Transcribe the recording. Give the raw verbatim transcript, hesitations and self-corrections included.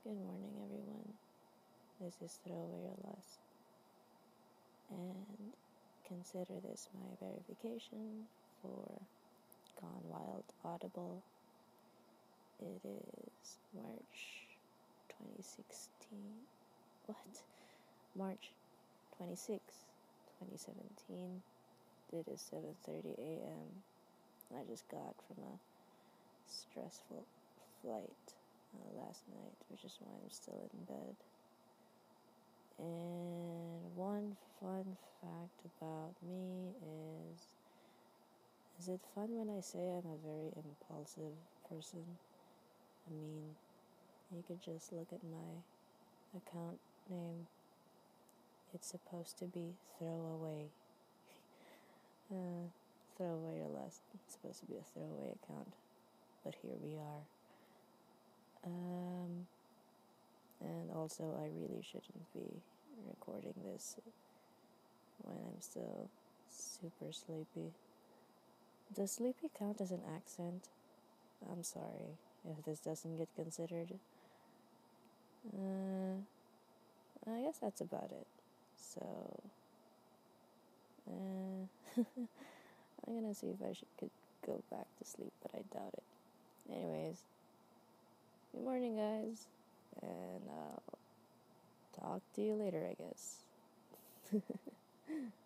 Good morning, everyone. This is Throw Away Your Lust, and consider this my verification for Gone Wild Audible. It is March twenty sixteen. What? March twenty-sixth, twenty seventeen. It is seven thirty a.m. I just got from a stressful flight uh, last night, which is why I'm still in bed. And one fun fact about me is, is it fun when I say I'm a very impulsive person? I mean, you could just look at my account name. It's supposed to be throwaway. uh, throw away your lust. It's supposed to be a throwaway account. But here we are. Um, and also, I really shouldn't be recording this when I'm still super sleepy. Does sleepy count as an accent? I'm sorry if this doesn't get considered. Uh, I guess that's about it. So, uh, I'm gonna see if I should could go back to sleep, but I doubt it. Anyways, good morning, guys, and I'll talk to you later, I guess.